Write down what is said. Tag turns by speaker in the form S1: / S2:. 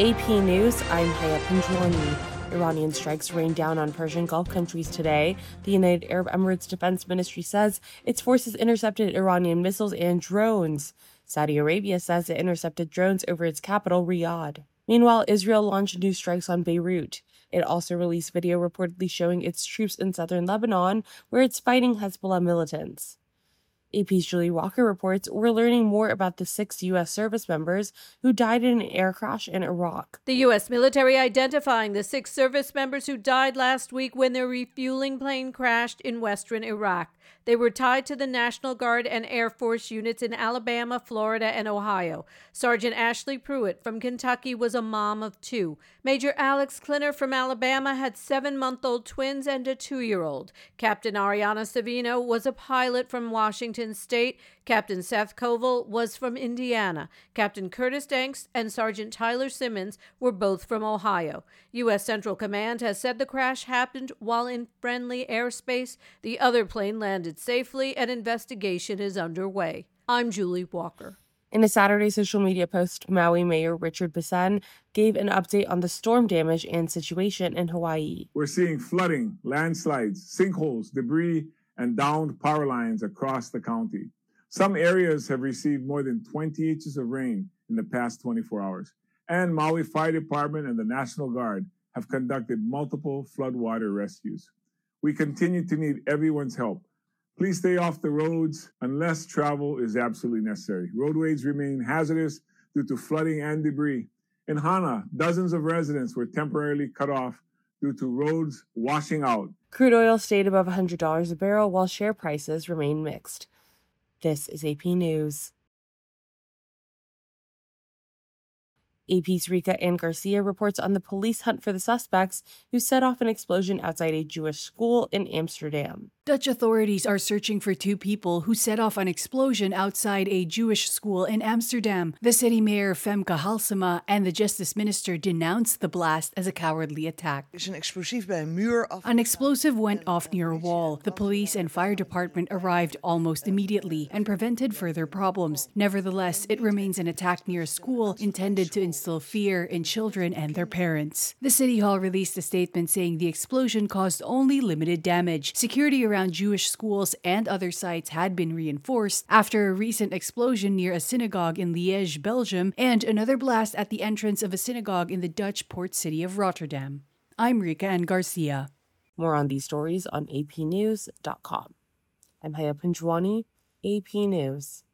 S1: AP News, I'm Haya Panjwani. Iranian strikes rained down on Persian Gulf countries today. The United Arab Emirates Defense Ministry says its forces intercepted Iranian missiles and drones. Saudi Arabia says it intercepted drones over its capital, Riyadh. Meanwhile, Israel launched new strikes on Beirut. It also released video reportedly showing its troops in southern Lebanon, where it's fighting Hezbollah militants. AP's Julie Walker reports we're learning more about the 6 U.S. service members who died in an air crash in Iraq.
S2: The U.S. military identifying the 6 service members who died last week when their refueling plane crashed in western Iraq. They were tied to the National Guard and Air Force units in Alabama, Florida, and Ohio. Sergeant Ashley Pruitt from Kentucky was a mom of 2. Major Alex Klinner from Alabama had 7-month-old twins and a 2-year-old. Captain Ariana Savino was a pilot from Washington State. Captain Seth Koval was from Indiana. Captain Curtis Danks and Sergeant Tyler Simmons were both from Ohio. U.S. Central Command has said the crash happened while in friendly airspace. The other plane landed safely and investigation is underway. I'm Julie Walker.
S1: In a Saturday social media post, Maui Mayor Richard Besen gave an update on the storm damage and situation in Hawaii.
S3: We're seeing flooding, landslides, sinkholes, debris, and downed power lines across the county. Some areas have received more than 20 inches of rain in the past 24 hours. And Maui Fire Department and the National Guard have conducted multiple floodwater rescues. We continue to need everyone's help. Please stay off the roads unless travel is absolutely necessary. Roadways remain hazardous due to flooding and debris. In Hana, dozens of residents were temporarily cut off due to roads washing out.
S1: Crude oil stayed above $100 a barrel while share prices remain mixed. This is AP News. AP's Rika Ann Garcia reports on the police hunt for the suspects who set off an explosion outside a Jewish school in Amsterdam.
S4: Dutch authorities are searching for 2 people who set off an explosion outside a Jewish school in Amsterdam. The city mayor Femke Halsema and the justice minister denounced the blast as a cowardly attack. An explosive went off near a wall. The police and fire department arrived almost immediately and prevented further problems. Nevertheless, it remains an attack near a school intended to instill fear in children and their parents. The city hall released a statement saying the explosion caused only limited damage. Security around Jewish schools and other sites had been reinforced after a recent explosion near a synagogue in Liège, Belgium, and another blast at the entrance of a synagogue in the Dutch port city of Rotterdam. I'm Rika Ann Garcia.
S1: More on these stories on apnews.com. I'm Haya Panjwani, AP News.